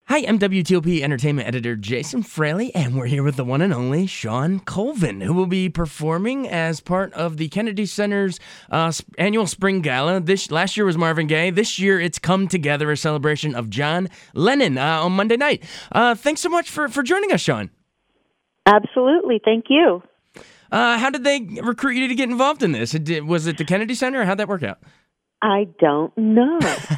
Hi, I'm WTOP Entertainment Editor Jason Fraley, and we're here with the one and only Shawn Colvin, who will be performing as part of the Kennedy Center's annual Spring Gala. Last year was Marvin Gaye. This year, it's Come Together, a celebration of John Lennon on Monday night. Thanks so much for joining us, Shawn. Absolutely. Thank you. How did they recruit you to get involved in this? Was it the Kennedy Center, or how'd that work out? I don't know.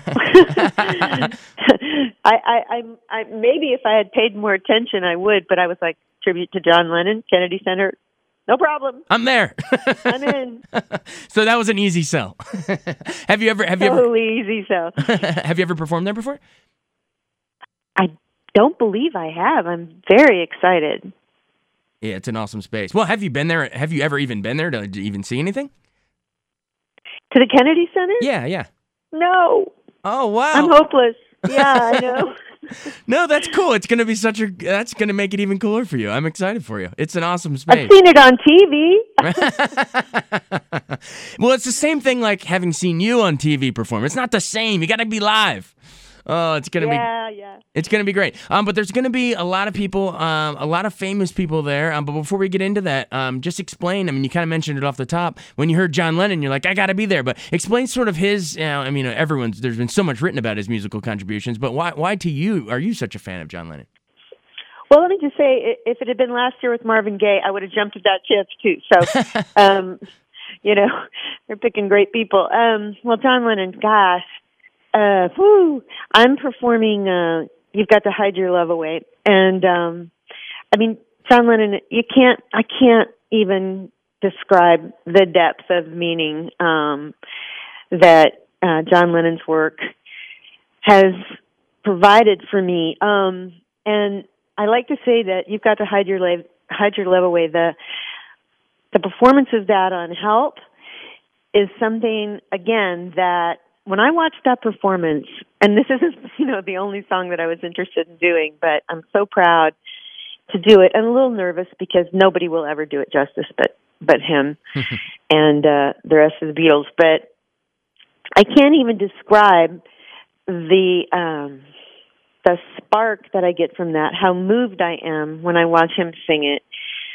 I maybe if I had paid more attention, I would. But I was like, tribute to John Lennon, Kennedy Center. No problem. I'm there. I'm in. So that was an easy sell. Have you ever? Totally easy sell. Have you ever performed there before? I don't believe I have. I'm very excited. Yeah, it's an awesome space. Well, have you been there? Have you ever even been there to even see anything? To the Kennedy Center? Yeah. No. Oh, wow. I'm hopeless. Yeah, I know. No, that's cool. It's going to be that's going to make it even cooler for you. I'm excited for you. It's an awesome space. I've seen it on TV. Well, it's the same thing like having seen you on TV perform. It's not the same. You got to be live. Oh, it's going to It's going to be great. But there's going to be a lot of people, a lot of famous people there. But before we get into that, just explain. I mean, you kind of mentioned it off the top. When you heard John Lennon, you're like, I got to be there. But explain sort of his. There's been so much written about his musical contributions. But why to you are you such a fan of John Lennon? Well, let me just say, if it had been last year with Marvin Gaye, I would have jumped at that chance too. So, they're picking great people. Well, John Lennon, gosh. I'm performing You've Got to Hide Your Love Away. And, John Lennon, I can't even describe the depth of meaning that John Lennon's work has provided for me. And I like to say that You've Got to Hide Your Love Away. The performance of that on Help is something, again, that when I watched that performance, and this isn't, the only song that I was interested in doing, but I'm so proud to do it. I'm a little nervous because nobody will ever do it justice but him and the rest of the Beatles. But I can't even describe the spark that I get from that, how moved I am when I watch him sing it,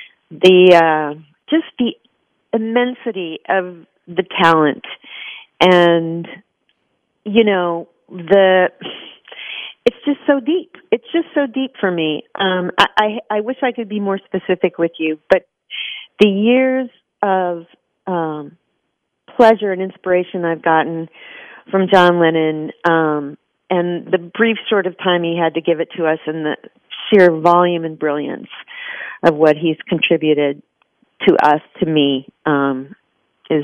just the immensity of the talent, and it's just so deep. It's just so deep for me. I wish I could be more specific with you, but the years of pleasure and inspiration I've gotten from John Lennon, and the brief sort of time he had to give it to us, and the sheer volume and brilliance of what he's contributed to us, to me, is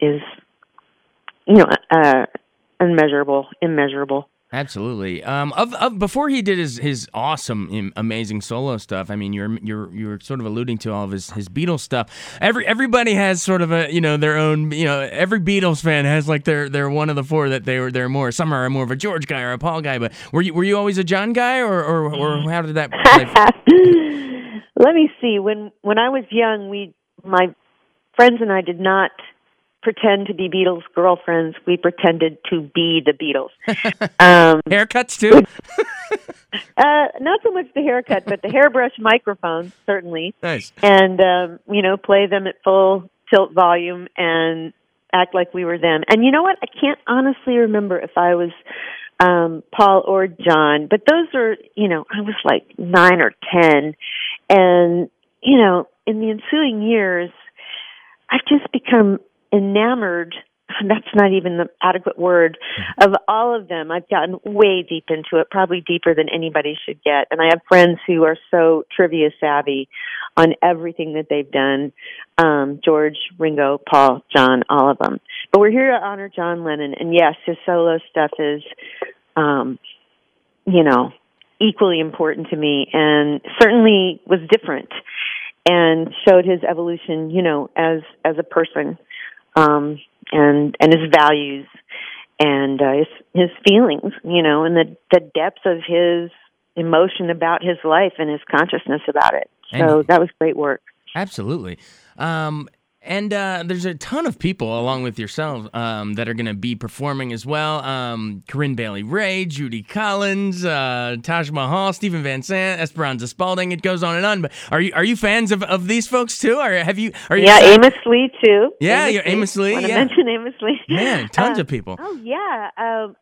immeasurable. Absolutely. Before he did his awesome, amazing solo stuff, I mean, you're sort of alluding to all of his Beatles stuff. Everybody has sort of their own, every Beatles fan has like their one of the four that they're more. Some are more of a George guy or a Paul guy. But were you always a John guy, or how did that play? Let me see. When I was young, my friends and I did not pretend to be Beatles girlfriends. We pretended to be the Beatles. Haircuts too? Not so much the haircut, but the hairbrush microphones, certainly. Nice. And, play them at full tilt volume and act like we were them. And you know what? I can't honestly remember if I was Paul or John, but those are, I was like 9 or 10. And, in the ensuing years, I've just become enamored, that's not even the adequate word, of all of them. I've gotten way deep into it, probably deeper than anybody should get. And I have friends who are so trivia savvy on everything that they've done. George, Ringo, Paul, John, all of them. But we're here to honor John Lennon. And yes, his solo stuff is, equally important to me, and certainly was different and showed his evolution, as a person. And his values and his feelings, and the depth of his emotion about his life and his consciousness about it. So that was great work. Absolutely. And there's a ton of people, along with yourself, that are going to be performing as well. Corinne Bailey Rae, Judy Collins, Taj Mahal, Stephen Van Sant, Esperanza Spalding. It goes on and on. But are you fans of these folks too? Or have you? Are you? Yeah, Amos Lee too. Yeah, you're Amos Lee. I want to mention Amos Lee. Man, tons of people. Oh yeah,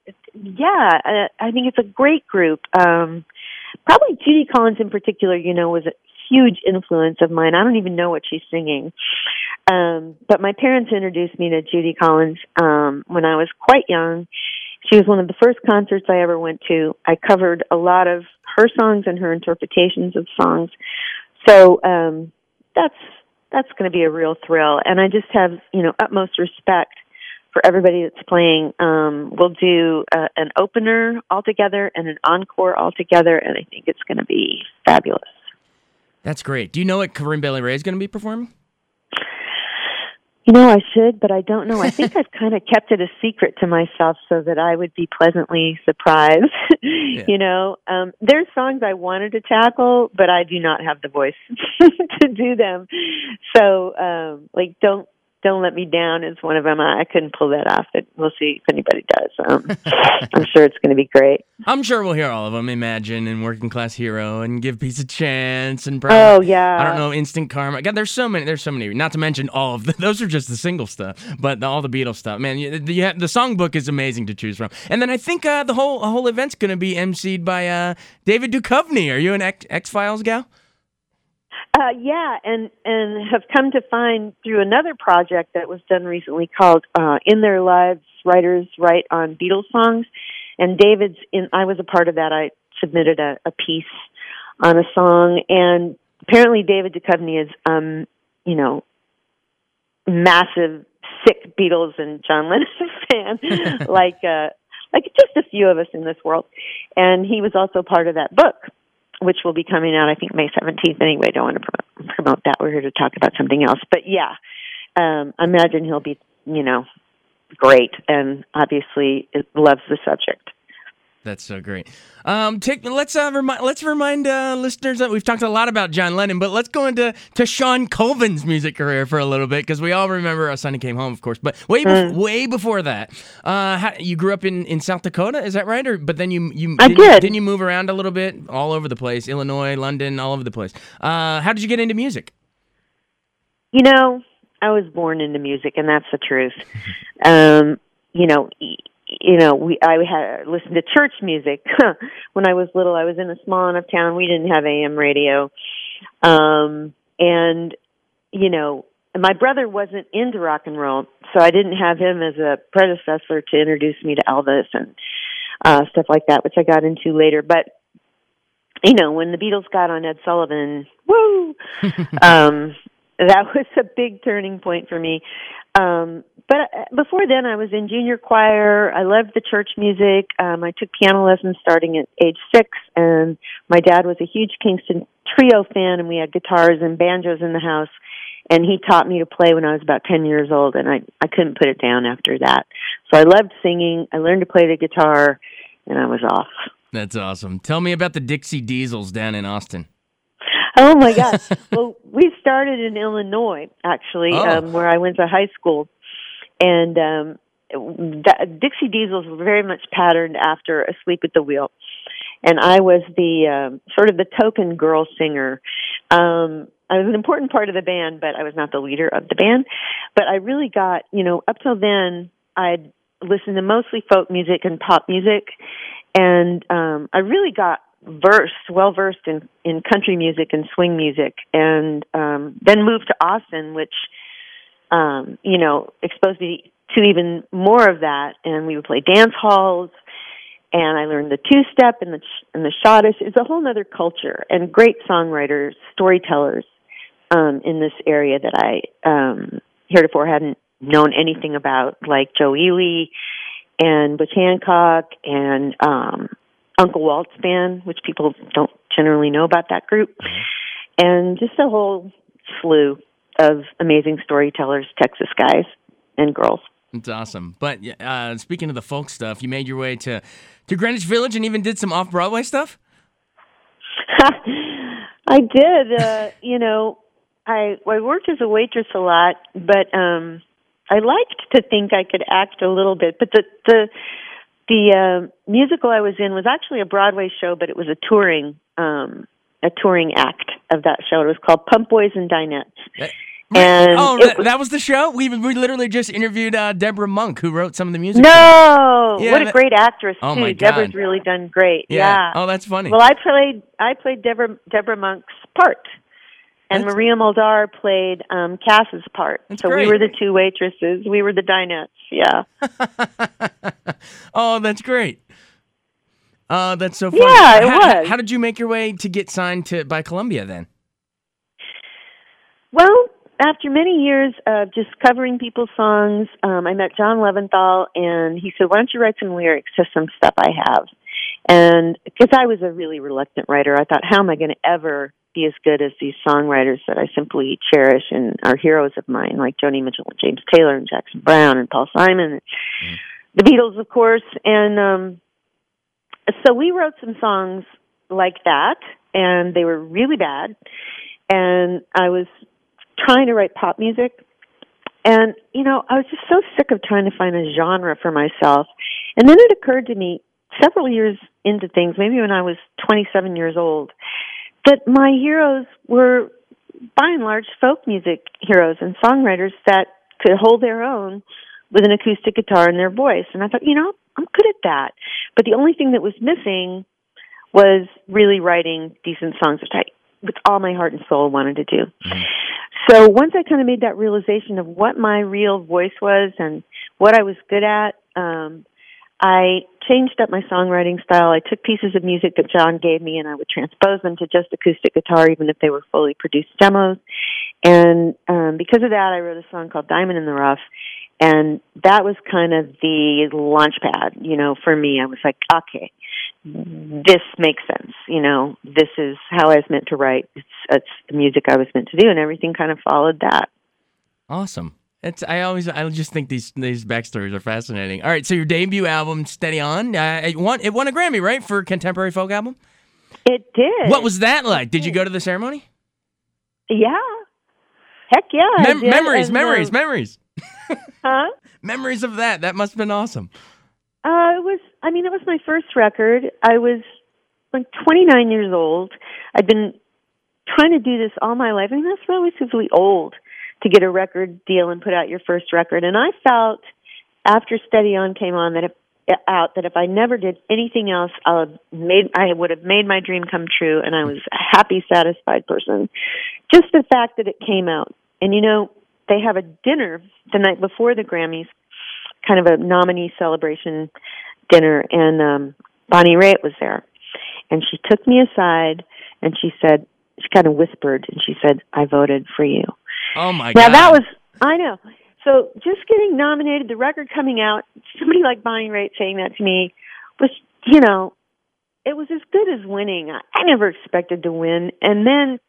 I think it's a great group. Probably Judy Collins in particular, was a huge influence of mine. I don't even know what she's singing. But my parents introduced me to Judy Collins when I was quite young. She was one of the first concerts I ever went to. I covered a lot of her songs and her interpretations of songs. So that's going to be a real thrill. And I just have, utmost respect for everybody that's playing. We'll do an opener altogether and an encore altogether, and I think it's going to be fabulous. That's great. Do you know what Corinne Bailey Rae is going to be performing? I should, but I don't know. I think I've kind of kept it a secret to myself so that I would be pleasantly surprised. Yeah. There's songs I wanted to tackle, but I do not have the voice to do them. So, Don't Let Me Down is one of them. I couldn't pull that off. We'll see if anybody does. I'm sure it's going to be great. I'm sure we'll hear all of them. Imagine and Working Class Hero and Give Peace a Chance and Oh yeah. I don't know, Instant Karma. God, there's so many. Not to mention all of those are just the single stuff, but all the Beatles stuff. Man, the songbook is amazing to choose from. And then I think the whole event's going to be emceed by David Duchovny. Are you an X-Files gal? Yeah, and have come to find through another project that was done recently called In Their Lives, Writers Write on Beatles Songs. And I was a part of that. I submitted a piece on a song, and apparently David Duchovny is, massive, sick Beatles and John Lennon fan, like just a few of us in this world. And he was also part of that book, which will be coming out, I think, May 17th. Anyway, don't want to promote that. We're here to talk about something else. But yeah, I imagine he'll be, great, and obviously loves the subject. That's so great. Let's remind listeners that we've talked a lot about John Lennon, but let's go into Sean Colvin's music career for a little bit, because we all remember Sonny Came Home, of course. But way before that, you grew up in South Dakota, is that right? But then didn't you move around a little bit, all over the place, Illinois, London, all over the place? How did you get into music? I was born into music, and that's the truth. I had listened to church music when I was little. I was in a small enough town. We didn't have AM radio. And my brother wasn't into rock and roll, so I didn't have him as a predecessor to introduce me to Elvis and stuff like that, which I got into later. But, when the Beatles got on Ed Sullivan, woo! That was a big turning point for me. But before then, I was in junior choir. I loved the church music. I took piano lessons starting at age 6, and my dad was a huge Kingston Trio fan, and we had guitars and banjos in the house. And he taught me to play when I was about 10 years old, and I couldn't put it down after that. So I loved singing. I learned to play the guitar, and I was off. That's awesome. Tell me about the Dixie Diesels down in Austin. Oh, my gosh. Well, we started in Illinois, actually, where I went to high school. And Dixie Diesels were very much patterned after Asleep at the Wheel. And I was the sort of the token girl singer. I was an important part of the band, but I was not the leader of the band. But I really got, up till then, I'd listened to mostly folk music and pop music. And I really got well-versed in country music and swing music, and then moved to Austin, which, exposed me to even more of that. And we would play dance halls, and I learned the two-step and the schottische. It's a whole other culture, and great songwriters, storytellers in this area that I heretofore hadn't known anything about, like Joe Ely and Butch Hancock and Uncle Walt's band, which people don't generally know about that group, and just a whole slew of amazing storytellers, Texas guys and girls. It's awesome. But speaking of the folk stuff, you made your way to Greenwich Village and even did some off-Broadway stuff? I did. I worked as a waitress a lot, but I liked to think I could act a little bit. But the musical I was in was actually a Broadway show, but it was a touring act of that show. It was called Pump Boys and Dinettes. And that was the show? We literally just interviewed Deborah Monk, who wrote some of the music. No! Yeah, what a great actress, too. My God. Deborah's really done great. Yeah. Oh, that's funny. Well, I played Deborah Monk's part. And Maria Muldaur played Cass's part. So great. We were the two waitresses. We were the Dinettes, yeah. Oh, that's great. That's so funny. Yeah, it was. How did you make your way to get signed by Columbia then? Well, after many years of just covering people's songs, I met John Leventhal, and he said, why don't you write some lyrics to some stuff I have? And because I was a really reluctant writer, I thought, how am I going to ever be as good as these songwriters that I simply cherish and are heroes of mine, like Joni Mitchell and James Taylor and Jackson Browne and Paul Simon and the Beatles, of course. And so we wrote some songs like that, and they were really bad. And I was trying to write pop music. And, I was just so sick of trying to find a genre for myself. And then it occurred to me several years into things, maybe when I was 27 years old, that my heroes were, by and large, folk music heroes and songwriters that could hold their own with an acoustic guitar and their voice. And I thought, I'm good at that. But the only thing that was missing was really writing decent songs, which I, with all my heart and soul, wanted to do. Mm-hmm. So once I kind of made that realization of what my real voice was and what I was good at, I changed up my songwriting style. I took pieces of music that John gave me, and I would transpose them to just acoustic guitar, even if they were fully produced demos. And because of that, I wrote a song called Diamond in the Rough, and that was kind of the launch pad, for me. I was like, okay, this makes sense. This is how I was meant to write. It's the music I was meant to do, and everything kind of followed that. Awesome. I just think these backstories are fascinating. All right, so your debut album, Steady On, it won a Grammy, right, for Contemporary Folk Album? It did. What was that like? Did you go to the ceremony? Yeah. Heck yeah. Memories. Huh? Memories of that. That must have been awesome. It was my first record. I was like 29 years old. I'd been trying to do this all my life. That's relatively old to get a record deal and put out your first record. And I felt after Steady On came on that if I never did anything else, I would have made my dream come true, and I was a happy, satisfied person. Just the fact that it came out. And they have a dinner the night before the Grammys, kind of a nominee celebration dinner, and Bonnie Raitt was there. And she took me aside, and she kind of whispered, and she said, I voted for you. Oh, my God. Now, I know. So just getting nominated, the record coming out, somebody like Bonnie Raitt saying that to me was, it was as good as winning. I never expected to win. And then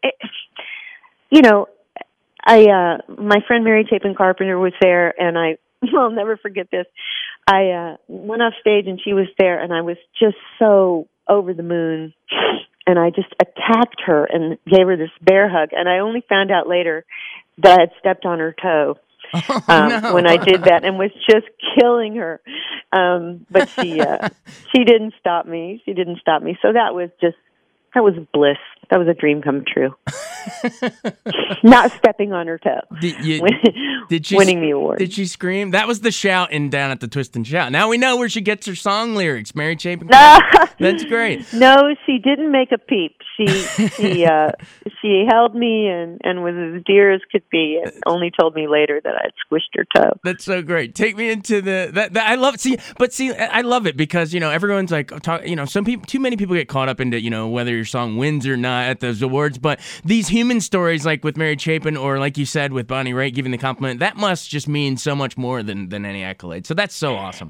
my friend Mary Chapin Carpenter was there, and I'll never forget this. I went off stage, and she was there, and I was just so over the moon. And I just attacked her and gave her this bear hug. And I only found out later that I had stepped on her toe when I did that, and was just killing her. But she didn't stop me. So that was bliss. That was a dream come true. Not stepping on her toe. Winning the award. Did she scream? That was the shout down at the Twist and Shout. Now we know where she gets her song lyrics. Mary Chapin. That's great. No, she didn't make a peep. She held me and was as dear as could be, and only told me later that I'd squished her toe. That's so great. Take me into I love I love it because everyone's like too many people get caught up into whether your song wins or not at those awards, but these human stories like with Mary Chapin or like you said with Bonnie Raitt giving the compliment, that must just mean so much more than any accolade. So that's so awesome.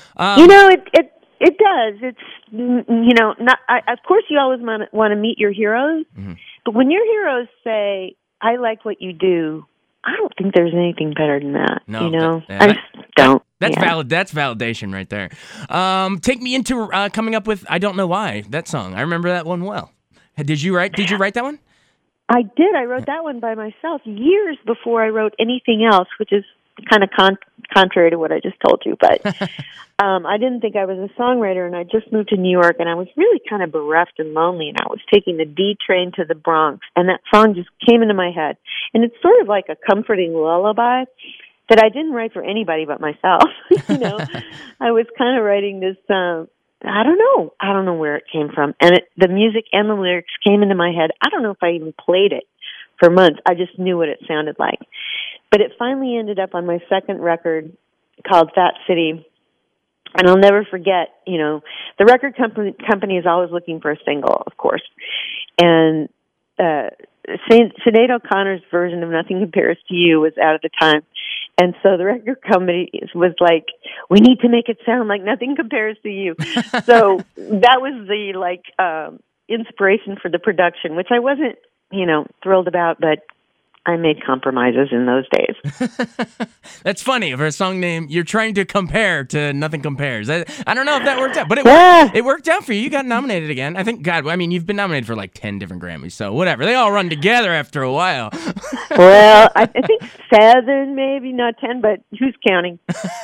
It does. It's not. Of course, you always want to meet your heroes, mm-hmm. But when your heroes say, "I like what you do," I don't think there's anything better than that. No, I just don't. That's valid. That's validation right there. Take me into coming up with "I Don't Know Why," that song. I remember that one well. Did you write that one? I did. I wrote that one by myself years before I wrote anything else, which is kind of contrary to what I just told you. But I didn't think I was a songwriter, and I just moved to New York, and I was really kind of bereft and lonely, and I was taking the D train to the Bronx, and that song just came into my head. And it's sort of like a comforting lullaby that I didn't write for anybody but myself. You know, I was kind of writing this, I don't know where it came from. And the music and the lyrics came into my head. I don't know if I even played it for months. I just knew what it sounded like. But it finally ended up on my second record called Fat City. And I'll never forget, you know, the record company is always looking for a single, of course. And Sinead O'Connor's version of Nothing Compares to You was out at the time. And so the record company was like, we need to make it sound like Nothing Compares to You. So that was the inspiration for the production, which I wasn't, you know, thrilled about, but I made compromises in those days. That's funny. For a song name, you're trying to compare to Nothing Compares. I don't know if that worked out, but it worked out for you. You got nominated again. I think, God, I mean, you've been nominated for like 10 different Grammys, so whatever. They all run together after a while. Well, I think 7, maybe, not 10, but who's counting?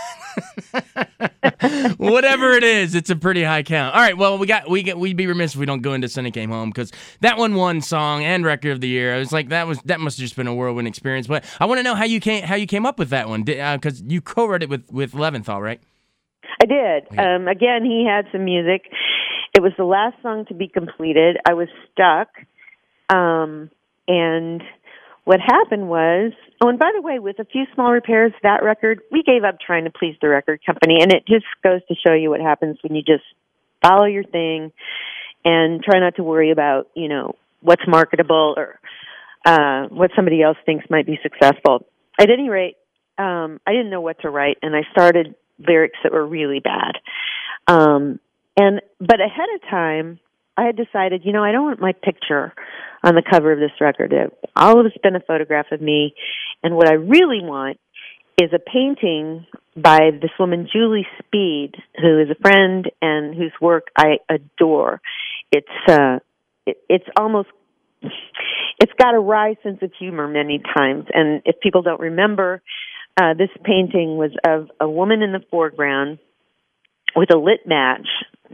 Whatever it is, it's a pretty high count. All right, well, we'd be remiss if we don't go into Sunny Came Home, because that one won Song and Record of the Year. I was like, that must have just been a whirlwind experience. But I want to know how you came up with that one, because you co-wrote it with Leventhal, right? I did. Again, he had some music. It was the last song to be completed. I was stuck, and what happened was, and by the way, with a few small repairs, that record, we gave up trying to please the record company, and it just goes to show you what happens when you just follow your thing and try not to worry about, you know, what's marketable or what somebody else thinks might be successful. At any rate, I didn't know what to write, and I started lyrics that were really bad. But ahead of time, I had decided, you know, I don't want my picture on the cover of this record. All of it's been a photograph of me, and what I really want is a painting by this woman, Julie Speed, who is a friend and whose work I adore. It's almost, it's got a wry sense of humor many times, and if people don't remember, this painting was of a woman in the foreground with a lit match,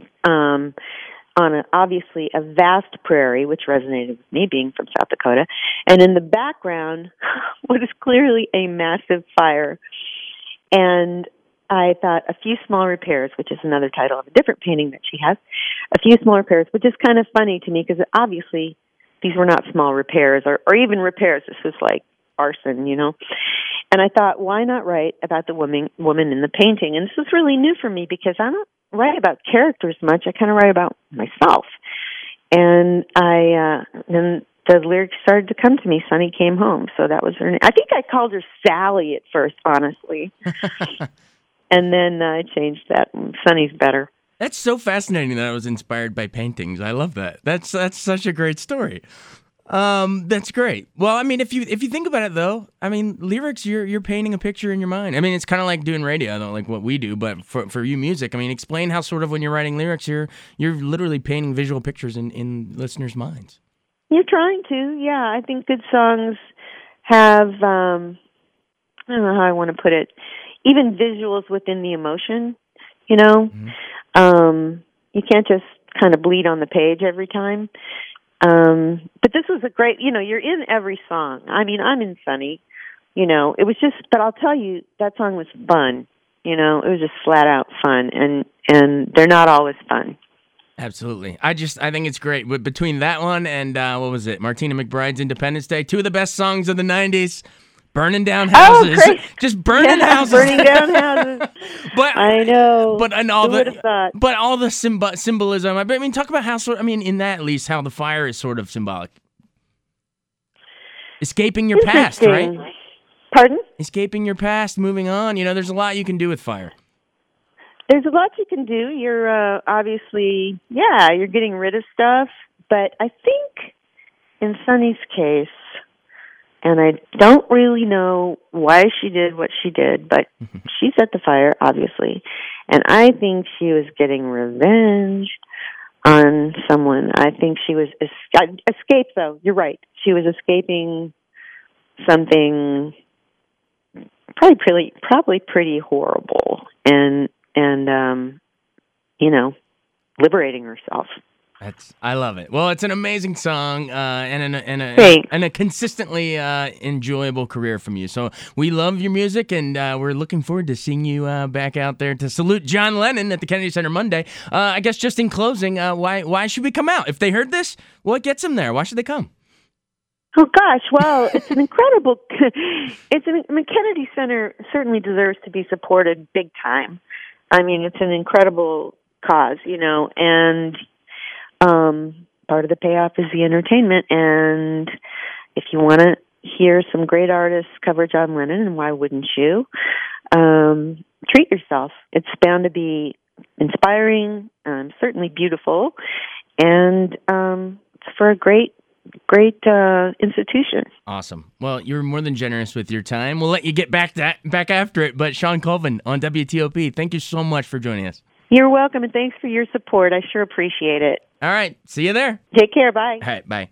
on obviously a vast prairie, which resonated with me being from South Dakota. And in the background what is clearly a massive fire. And I thought A Few Small Repairs, which is another title of a different painting that she has, A Few Small Repairs, which is kind of funny to me because obviously these were not small repairs or even repairs. This was like arson, you know. And I thought, why not write about the woman in the painting? And this was really new for me because I don't write about characters much. I kind of write about myself. And then the lyrics started to come to me. Sunny Came Home. So that was her name. I think I called her Sally at first, honestly. And then I changed that. Sunny's better. That's so fascinating that I was inspired by paintings. I love that. That's such a great story. That's great. Well, I mean, if you think about it though, I mean, lyrics, you're painting a picture in your mind. I mean, it's kind of like doing radio, I don't like what we do, but for you music, I mean, explain how sort of when you're writing lyrics, you're literally painting visual pictures in listeners' minds. You're trying to, yeah. I think good songs have, I don't know how I want to put it, even visuals within the emotion, you know? Mm-hmm. You can't just kind of bleed on the page every time. But this was a great, you know, you're in every song. I mean, I'm in Sunny, you know, it was just, but I'll tell you, that song was fun, you know, it was just flat out fun, and they're not always fun. Absolutely. I think it's great. But between that one and, what was it, Martina McBride's Independence Day, two of the best songs of the 90s. Burning down houses. Oh, just burning houses. Burning down houses. But I know. But and all all the symbolism. I mean, talk about how in that at least how the fire is sort of symbolic. Escaping your past, right? Pardon? Escaping your past, moving on. You know, there's a lot you can do with fire. There's a lot you can do. You're obviously, you're getting rid of stuff. But I think in Sunny's case, and I don't really know why she did what she did, but she set the fire, obviously. And I think she was getting revenge on someone. I think she was escape. Though you're right, she was escaping something probably pretty horrible, and liberating herself. I love it. Well, it's an amazing song and a consistently enjoyable career from you. So we love your music, and we're looking forward to seeing you back out there to salute John Lennon at the Kennedy Center Monday. I guess just in closing, why should we come out? If they heard this, what gets them there? Why should they come? Oh gosh, well, it's an incredible. Kennedy Center certainly deserves to be supported big time. I mean, it's an incredible cause, and part of the payoff is the entertainment. And if you want to hear some great artists cover John Lennon, and why wouldn't you? Treat yourself. It's bound to be inspiring, certainly beautiful, and it's for a great institution. Awesome. Well, you're more than generous with your time. We'll let you get back after it. But Shawn Colvin on WTOP, thank you so much for joining us. You're welcome, and thanks for your support. I sure appreciate it. All right. See you there. Take care. Bye. All right. Bye.